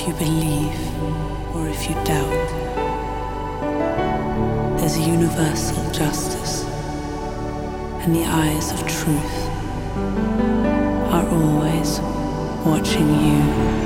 if you believe or if you doubt, there's universal justice, and the eyes of truth are always watching you.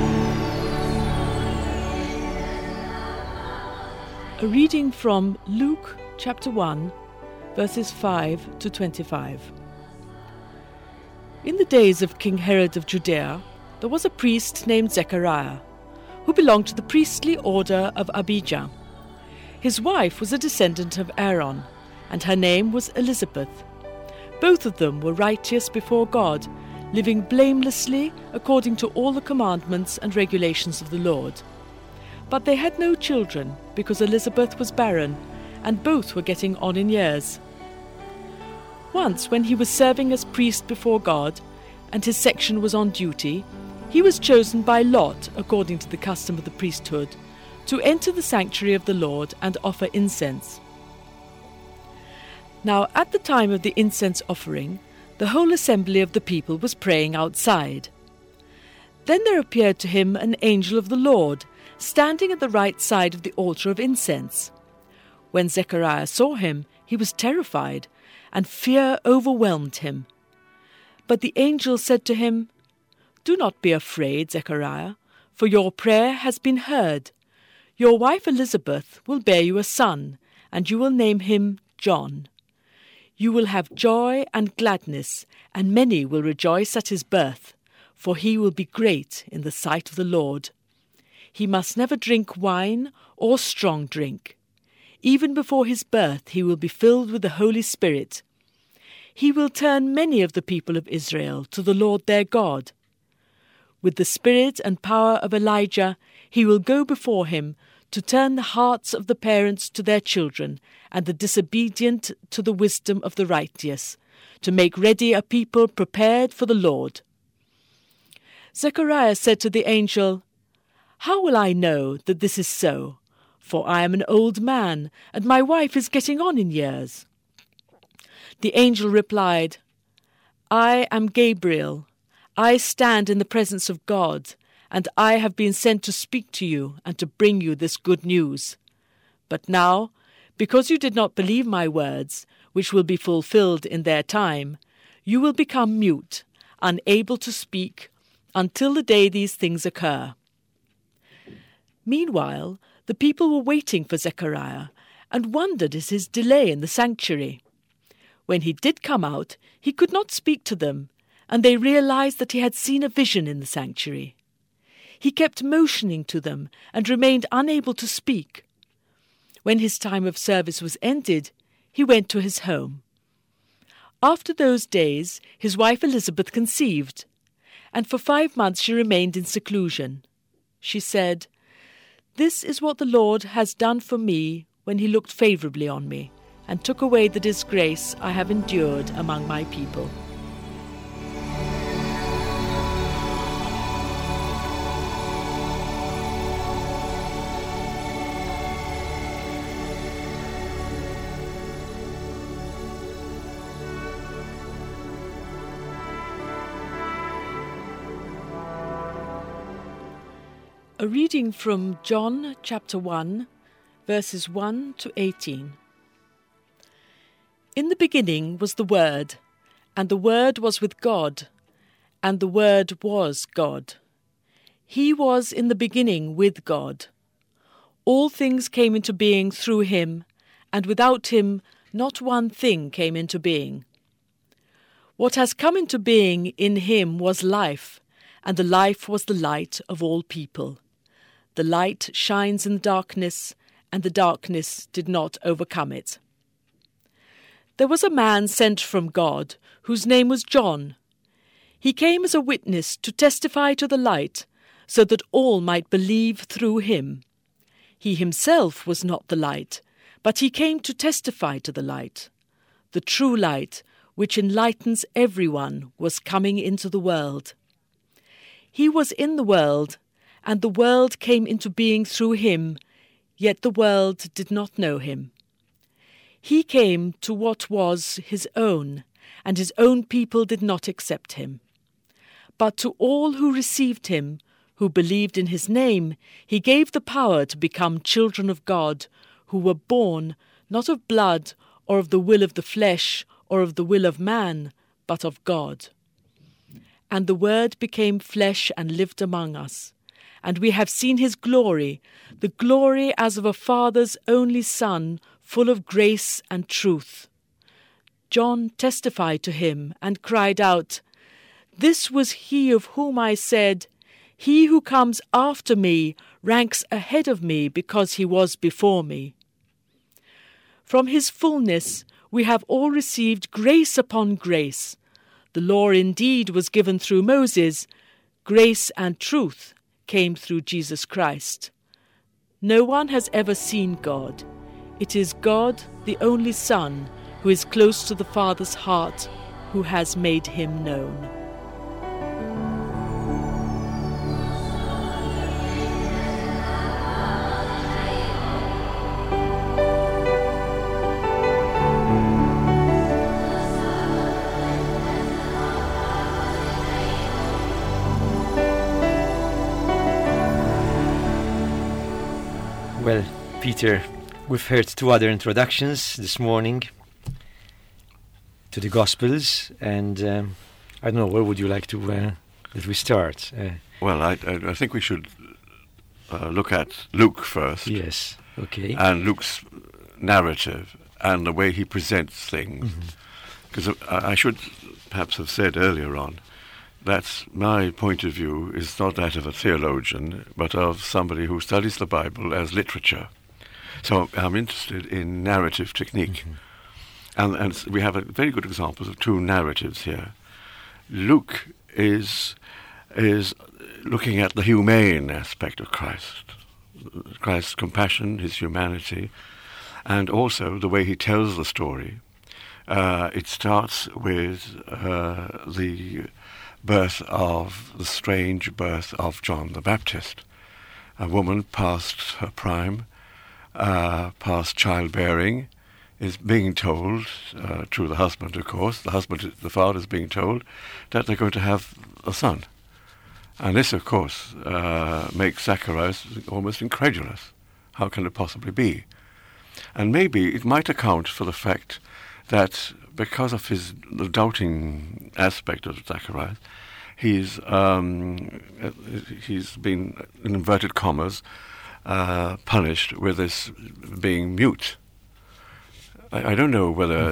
A reading from Luke chapter 1, verses 5 to 25. In the days of King Herod of Judea, there was a priest named Zechariah, who belonged to the priestly order of Abijah. His wife was a descendant of Aaron, and her name was Elizabeth. Both of them were righteous before God, living blamelessly according to all the commandments and regulations of the Lord. But they had no children, because Elizabeth was barren, and both were getting on in years. Once, when he was serving as priest before God, and his section was on duty, he was chosen by lot, according to the custom of the priesthood, to enter the sanctuary of the Lord and offer incense. Now, at the time of the incense offering, the whole assembly of the people was praying outside. Then there appeared to him an angel of the Lord, standing at the right side of the altar of incense. When Zechariah saw him, he was terrified, and fear overwhelmed him. But the angel said to him, "Do not be afraid, Zechariah, for your prayer has been heard. Your wife Elizabeth will bear you a son, and you will name him John. You will have joy and gladness, and many will rejoice at his birth, for he will be great in the sight of the Lord. He must never drink wine or strong drink. Even before his birth he will be filled with the Holy Spirit. He will turn many of the people of Israel to the Lord their God. With the spirit and power of Elijah, he will go before him to turn the hearts of the parents to their children and the disobedient to the wisdom of the righteous, to make ready a people prepared for the Lord." Zechariah said to the angel, "How will I know that this is so? For I am an old man, and my wife is getting on in years." The angel replied, "I am Gabriel. I stand in the presence of God, and I have been sent to speak to you and to bring you this good news. But now, because you did not believe my words, which will be fulfilled in their time, you will become mute, unable to speak, until the day these things occur." Meanwhile, the people were waiting for Zechariah and wondered at his delay in the sanctuary. When he did come out, he could not speak to them, and they realized that he had seen a vision in the sanctuary. He kept motioning to them and remained unable to speak. When his time of service was ended, he went to his home. After those days, his wife Elizabeth conceived, and for 5 months she remained in seclusion. She said, "This is what the Lord has done for me when he looked favourably on me, and took away the disgrace I have endured among my people." A reading from John chapter 1, verses 1 to 18. In the beginning was the Word, and the Word was with God, and the Word was God. He was in the beginning with God. All things came into being through him, and without him not one thing came into being. What has come into being in him was life, and the life was the light of all people. The light shines in the darkness, and the darkness did not overcome it. There was a man sent from God, whose name was John. He came as a witness to testify to the light, so that all might believe through him. He himself was not the light, but he came to testify to the light. The true light, which enlightens everyone, was coming into the world. He was in the world, and the world came into being through him, yet the world did not know him. He came to what was his own, and his own people did not accept him. But to all who received him, who believed in his name, he gave the power to become children of God, who were born not of blood or of the will of the flesh or of the will of man, but of God. And the Word became flesh and lived among us. And we have seen his glory, the glory as of a Father's only Son, full of grace and truth. John testified to him and cried out, "This was he of whom I said, 'He who comes after me ranks ahead of me because he was before me.' From his fullness we have all received grace upon grace. The law indeed was given through Moses, grace and truth came through Jesus Christ. No one has ever seen God. It is God, the only Son, who is close to the Father's heart, who has made him known." Well, Peter, we've heard two other introductions this morning to the Gospels, and I don't know, where would you like to that we start? Well, I think we should look at Luke first. Yes, okay. And Luke's narrative and the way he presents things. Because I should perhaps have said earlier on that my point of view is not that of a theologian, but of somebody who studies the Bible as literature. So I'm interested in narrative technique. And we have a very good examples of two narratives here. Luke is looking at the humane aspect of Christ's compassion, his humanity, and also the way he tells the story. It starts with the strange birth of John the Baptist, a woman past her prime, past childbearing, is being told, to the husband, of course, the father is being told that they're going to have a son. And this, of course, makes Zacharias almost incredulous. How can it possibly be? And maybe it might account for the fact that because of the doubting aspect of Zacharias, he's been, in inverted commas, punished with this being mute. I don't know whether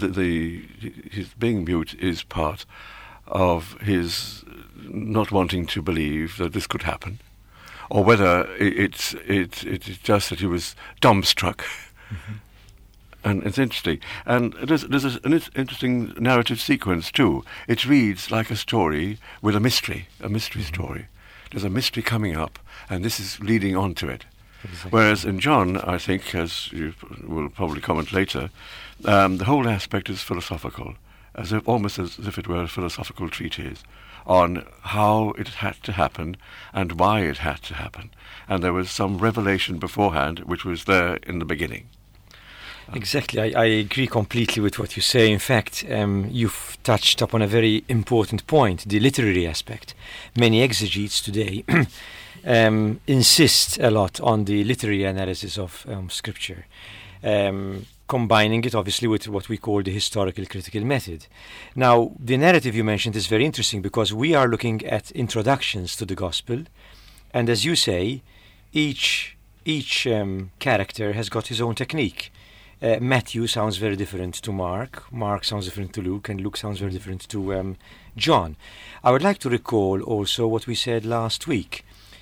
his being mute is part of his not wanting to believe that this could happen, or whether it's just that he was dumbstruck. And it's interesting. And there's an interesting narrative sequence too. It reads like a story with a mystery story. There's a mystery coming up, and this is leading on to it. Exactly. Whereas in John, I think, as you will probably comment later, the whole aspect is philosophical, almost as if it were a philosophical treatise on how it had to happen and why it had to happen. And there was some revelation beforehand which was there in the beginning. Exactly. I agree completely with what you say. In fact, you've touched upon a very important point, the literary aspect. Many exegetes today insist a lot on the literary analysis of Scripture, combining it obviously with what we call the historical critical method. Now, the narrative you mentioned is very interesting because we are looking at introductions to the Gospel, and as you say, each character has got his own technique. Matthew sounds very different to Mark sounds different to Luke, and Luke sounds very different to John. I would like to recall also what we said last week.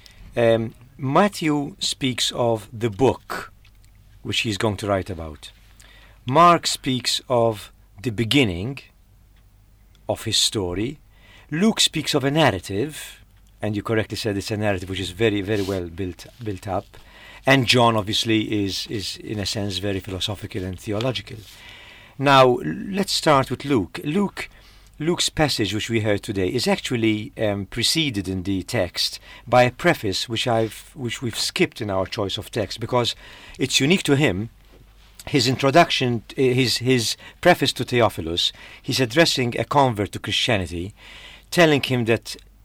Matthew speaks of the book which he's going to write about. Mark speaks of the beginning of his story. Luke speaks of a narrative, and you correctly said it's a narrative which is very, very well built up. And John, obviously, is in a sense very philosophical and theological. Now, let's start with Luke. Luke's passage, which we heard today, is actually preceded in the text by a preface which we've skipped in our choice of text because it's unique to him. His introduction, his preface to Theophilus, he's addressing a convert to Christianity, telling him that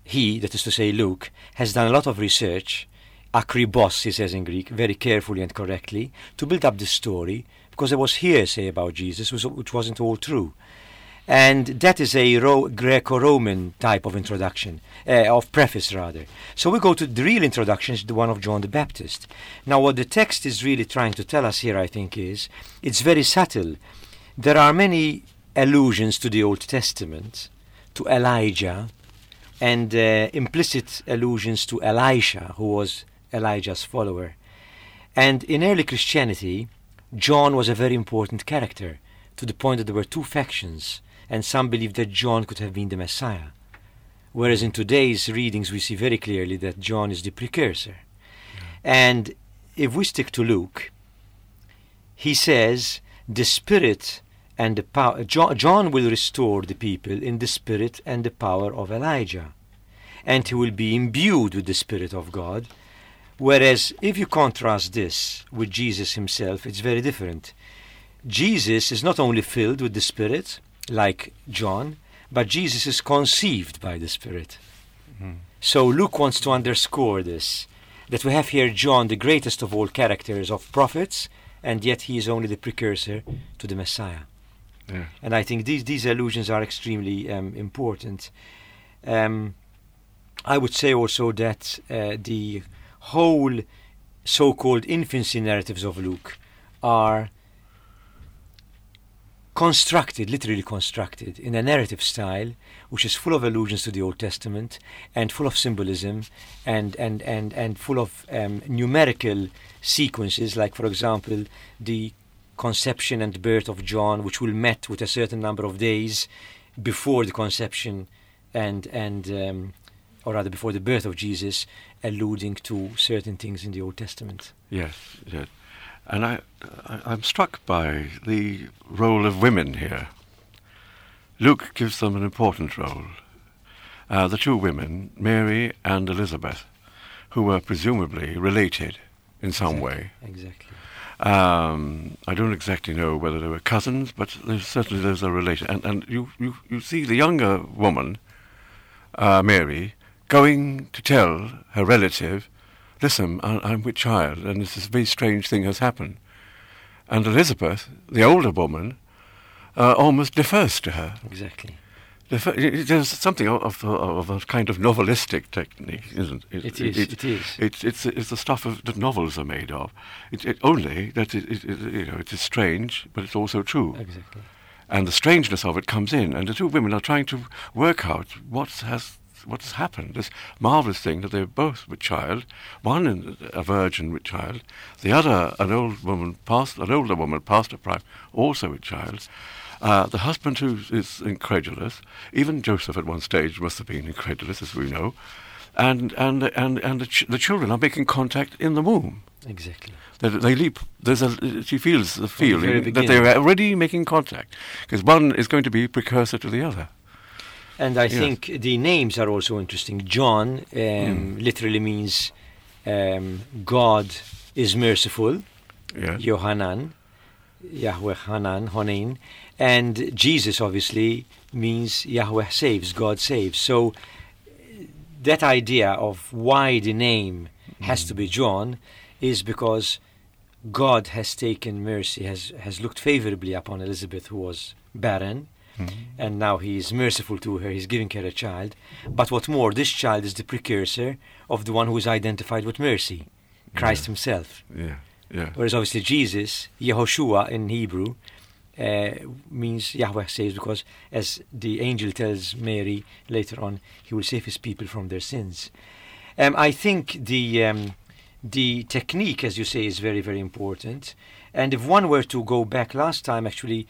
he, that is to say Luke, has done a lot of research, akribos, he says in Greek, very carefully and correctly, to build up this story, because there was hearsay about Jesus, which wasn't all true. And that is a Greco-Roman type of introduction, of preface rather. So we go to the real introduction, is the one of John the Baptist. Now what the text is really trying to tell us here, I think, is, it's very subtle. There are many allusions to the Old Testament, to Elijah, and implicit allusions to Elisha, who was Elijah's follower. And in early Christianity, John was a very important character, to the point that there were two factions, and some believed that John could have been the Messiah. Whereas in today's readings we see very clearly that John is the precursor. And if we stick to Luke, he says the Spirit and the power, John will restore the people in the spirit and the power of Elijah, and he will be imbued with the Spirit of God. Whereas if you contrast this with Jesus himself, it's very different. Jesus is not only filled with the Spirit, like John, but Jesus is conceived by the Spirit. So Luke wants to underscore this, that we have here John, the greatest of all characters of prophets, and yet he is only the precursor to the Messiah. Yeah. And I think these allusions are extremely important. I would say also that the whole so-called infancy narratives of Luke are constructed, literally constructed, in a narrative style which is full of allusions to the Old Testament and full of symbolism and full of numerical sequences, like, for example, the conception and birth of John, which will met with a certain number of days before the conception or rather before the birth of Jesus, alluding to certain things in the Old Testament. Yes, yes. And I'm struck by the role of women here. Luke gives them an important role. The two women, Mary and Elizabeth, who were presumably related in some way. Exactly. I don't exactly know whether they were cousins, but certainly there's a relation. And you see the younger woman, Mary, going to tell her relative, listen, I'm with child, and this very strange thing has happened. And Elizabeth, the older woman, almost defers to her. Exactly. There's something of a kind of novelistic technique, isn't it? It is. It's the stuff that novels are made of. Only that it is strange, but it's also true. Exactly. And the strangeness of it comes in, and the two women are trying to work out what has happened. This marvelous thing that they're both with child, one a virgin with child, the other an older woman past her prime, also with child. The husband who is incredulous, even Joseph at one stage must have been incredulous, as we know, and the children are making contact in the womb. Exactly. They leap. She feels the feeling that they're already making contact, because one is going to be precursor to the other. And I think the names are also interesting. John literally means God is merciful. Yes. Yohanan, Yahweh Hanan, Honain. And Jesus obviously means Yahweh saves, God saves. So that idea of why the name has to be John is because God has taken mercy, has looked favorably upon Elizabeth, who was barren, and now he is merciful to her, he's giving her a child. But what more, this child is the precursor of the one who is identified with mercy, Christ himself. Yeah, yeah. Whereas obviously Jesus, Yehoshua in Hebrew, means Yahweh saves, because as the angel tells Mary later on, he will save his people from their sins. I think the technique, as you say, is very, very important. And if one were to go back last time, actually,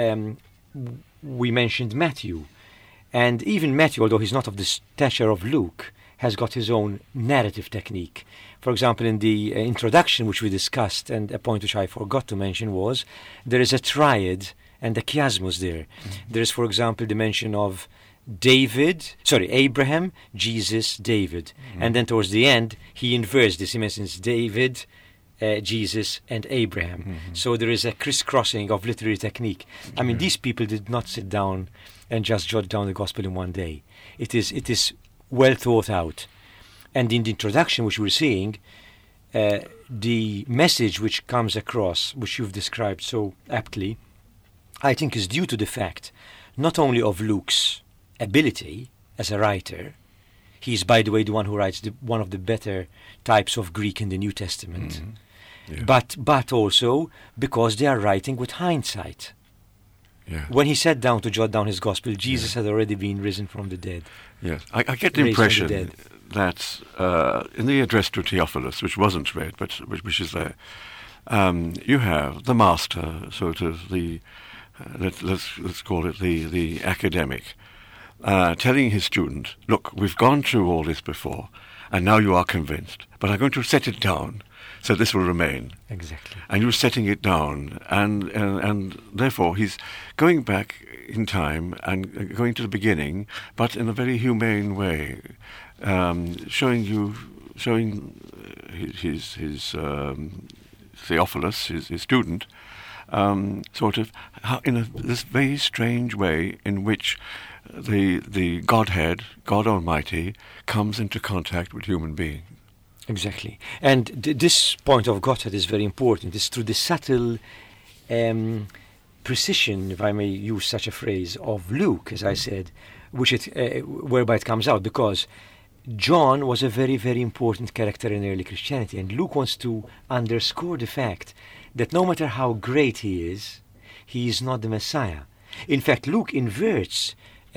we mentioned Matthew. And even Matthew, although he's not of the stature of Luke, has got his own narrative technique. For example, in the introduction which we discussed, and a point which I forgot to mention was, there is a triad and a chiasmus there. There is, for example, the mention of Abraham, Jesus, David. And then towards the end, he inverts this. He mentions David, Jesus, and Abraham. So there is a crisscrossing of literary technique. I mean, these people did not sit down and just jot down the gospel in one day. It is well thought out. And in the introduction, which we're seeing, the message which comes across, which you've described so aptly, I think is due to the fact not only of Luke's ability as a writer. He's, by the way, the one who writes one of the better types of Greek in the New Testament. Yeah. But also because they are writing with hindsight. Yeah. When he sat down to jot down his gospel, Jesus had already been risen from the dead. Yes, I get the Raised from the impression dead. that in the address to Theophilus, which wasn't read, but which is there, you have the master, sort of the let's call it the academic, telling his student, "Look, we've gone through all this before, and now you are convinced, but I'm going to set it down, so this will remain." Exactly. And you're setting it down, and therefore he's going back in time and going to the beginning, but in a very humane way, showing his Theophilus, his student, sort of how, this very strange way in which the Godhead, God Almighty, comes into contact with human beings. Exactly. And this point of Godhead is very important. It's through the subtle precision, if I may use such a phrase, of Luke, as I said, whereby it comes out, because John was a very, very important character in early Christianity, and Luke wants to underscore the fact that no matter how great he is not the Messiah. In fact, Luke inverts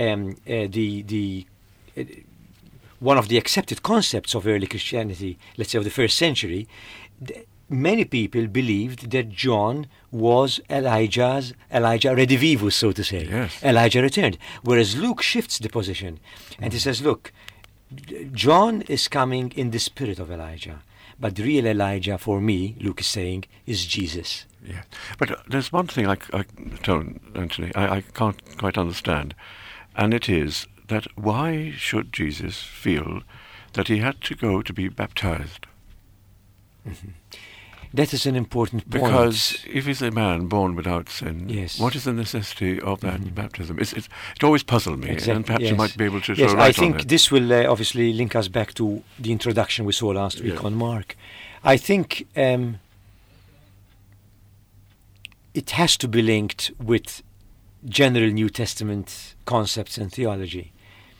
one of the accepted concepts of early Christianity, let's say of the first century. Many people believed that John was Elijah redivivus, so to say. Yes. Elijah returned. Whereas Luke shifts the position, and he says, look, John is coming in the spirit of Elijah, but the real Elijah for me, Luke is saying, is Jesus. Yeah, but there's one thing I don't, Anthony, I can't quite understand, and it is that why should Jesus feel that he had to go to be baptized? Mm-hmm. That is an important point. Because if he's a man born without sin, yes, what is the necessity of that baptism? It always puzzled me, and perhaps you might be able to yes, throw light I think on it. this will obviously link us back to the introduction we saw last week on Mark. I think it has to be linked with general New Testament concepts and theology.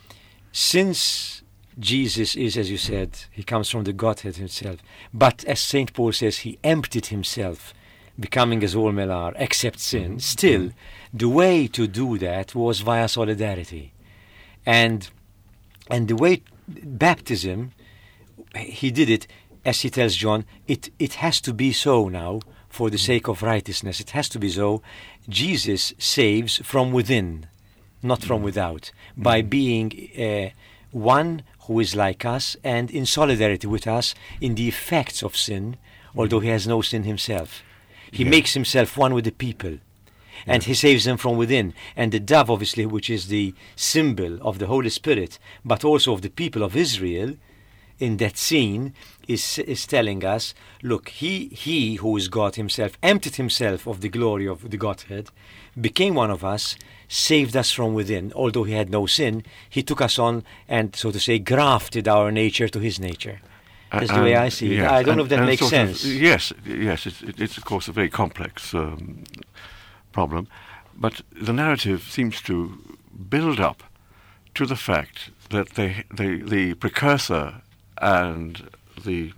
Since Jesus is, as you said, he comes from the Godhead himself, but as St. Paul says, he emptied himself, becoming as all men are, except sin. Still, the way to do that was via solidarity. And the way baptism, he did it, as he tells John, it has to be so now for the sake of righteousness. It has to be so. Jesus saves from within, not from without, by being one who is like us and in solidarity with us in the effects of sin, although he has no sin himself. He makes himself one with the people, and he saves them from within. And the dove, obviously, which is the symbol of the Holy Spirit, but also of the people of Israel, in that scene is telling us, look, he who is God himself, emptied himself of the glory of the Godhead, became one of us, saved us from within. Although he had no sin, he took us on and, so to say, grafted our nature to his nature. That's the way I see it. I don't know if that makes sense. Yes, it's of course a very complex problem, but the narrative seems to build up to the fact that the precursor and the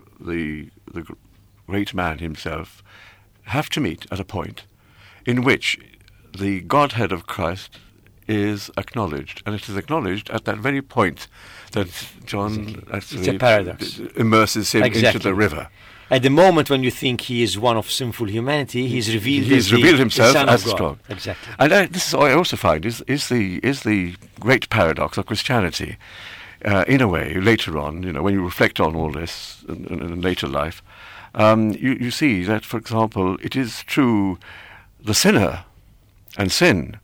great man himself have to meet at a point in which the Godhead of Christ is acknowledged, and it is acknowledged at that very point that John actually it's a paradox. Immerses him into the river. At the moment when you think he is one of sinful humanity, he's revealed himself the Son as of God. God. Exactly. And this is what I also find is the great paradox of Christianity. In a way, later on, when you reflect on all this in later life, you see that, for example, it is true the sinner and sin,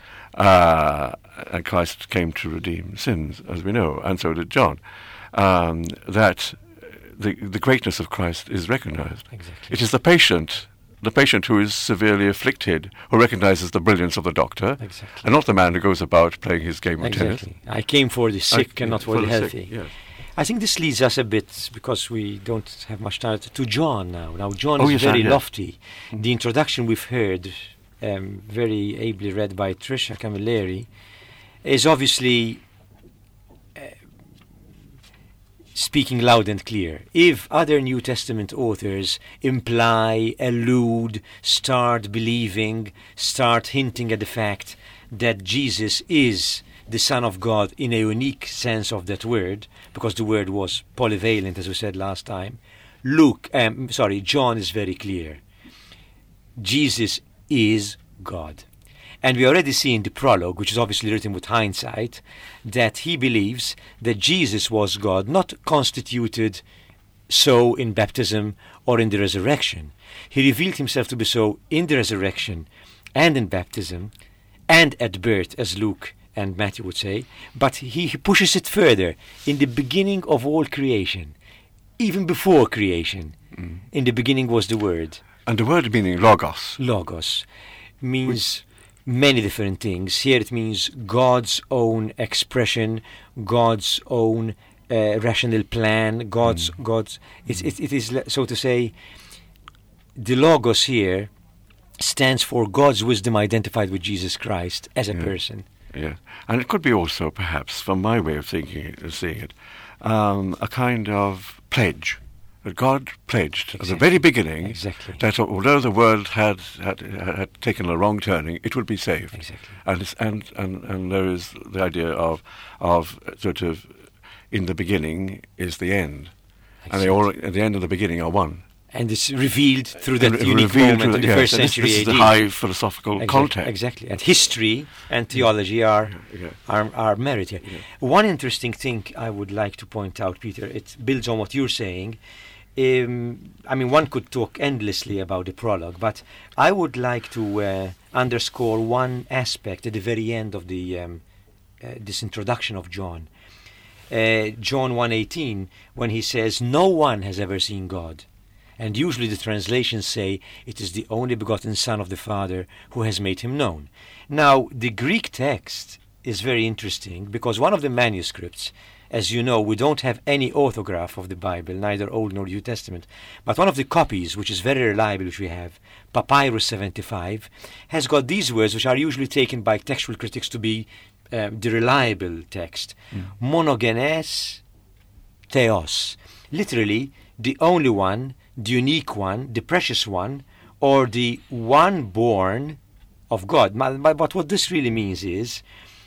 and Christ came to redeem sins, as we know, and so did John, that the greatness of Christ is recognized. Exactly. It is the patient the patient who is severely afflicted, who recognizes the brilliance of the doctor, Exactly. and not the man who goes about playing his game of tennis. Exactly. I came for the sick and not for the healthy. Sick, yes. I think this leads us a bit, because we don't have much time, to John now. Now, John Oh, is yes, very yeah. lofty. The introduction we've heard, very ably read by Tricia Camilleri, is obviously speaking loud and clear. If other New Testament authors imply, allude, start believing, start hinting at the fact that Jesus is the Son of God in a unique sense of that word, because the word was polyvalent, as we said last time, John is very clear. Jesus is God. And we already see in the prologue, which is obviously written with hindsight, that he believes that Jesus was God, not constituted so in baptism or in the resurrection. He revealed himself to be so in the resurrection and in baptism and at birth, as Luke and Matthew would say, but he pushes it further. In the beginning of all creation, even before creation, in the beginning was the Word. And the word meaning logos. Logos means many different things. Here it means God's own expression, God's own rational plan, God's. It is, so to say, the Logos here stands for God's wisdom identified with Jesus Christ as a person. Yeah, and it could be also, perhaps, from my way of seeing it, a kind of pledge that God pledged at the very beginning that although the world had taken a wrong turning, it would be saved. Exactly. And there is the idea of sort of in the beginning is the end, and they all at the end and the beginning are one. And it's revealed through that unique moment in the first century this AD. is the high philosophical context. Exactly. And history and theology are married here. Yeah. One interesting thing I would like to point out, Peter, it builds on what you're saying. One could talk endlessly about the prologue, but I would like to underscore one aspect at the very end of the this introduction of John. John 1:18, when he says, "No one has ever seen God." And usually the translations say it is the only begotten Son of the Father who has made him known. Now, the Greek text is very interesting because one of the manuscripts, as you know, we don't have any orthograph of the Bible, neither Old nor New Testament, but one of the copies, which is very reliable, which we have, Papyrus 75, has got these words, which are usually taken by textual critics to be the reliable text. Monogenes theos. Literally, the only one, the unique one, the precious one, or the one born of God. But what this really means is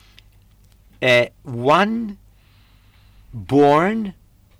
one born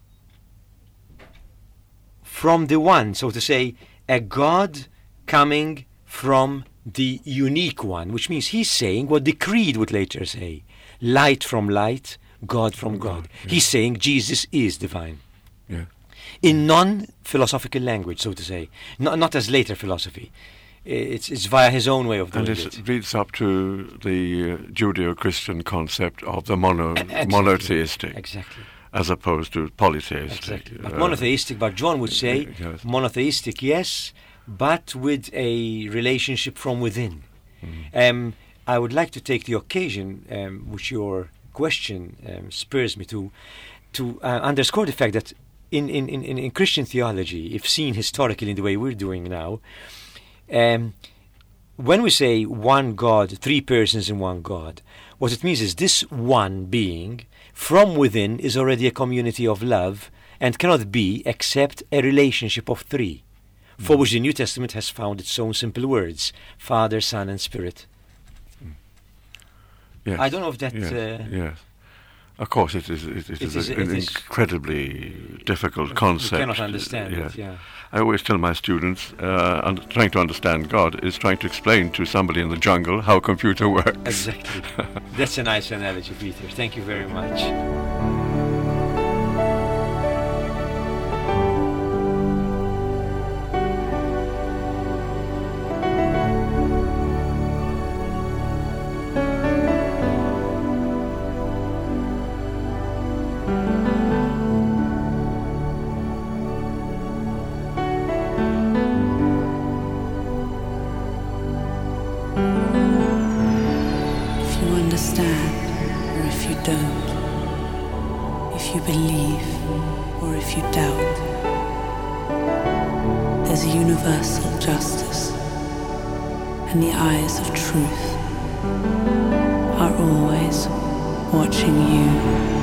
from the one, so to say, a God coming from the unique one, which means he's saying what the creed would later say: light from light, God from God. Yeah. He's saying Jesus is divine. Yeah. In non-philosophical language, so to say, not as later philosophy. It's via his own way of doing it. And this leads up to the Judeo-Christian concept of the monotheistic, exactly, as opposed to polytheistic. Exactly. But monotheistic, but John would say yes. Monotheistic, yes, but with a relationship from within. I would like to take the occasion, which your question spurs me to underscore the fact that in Christian theology, if seen historically in the way we're doing now, when we say one God, three persons in one God, what it means is this one being from within is already a community of love and cannot be except a relationship of three, for which the New Testament has found its own simple words: Father, Son, and Spirit. Yes. I don't know if that... Yes. Of course, it is an incredibly difficult concept. You cannot understand it, yeah. I always tell my students, trying to understand God is trying to explain to somebody in the jungle how a computer works. Exactly. That's a nice analogy, Peter. Thank you very much. understand or if you don't, if you believe or if you doubt. There's a universal justice, and the eyes of truth are always watching you.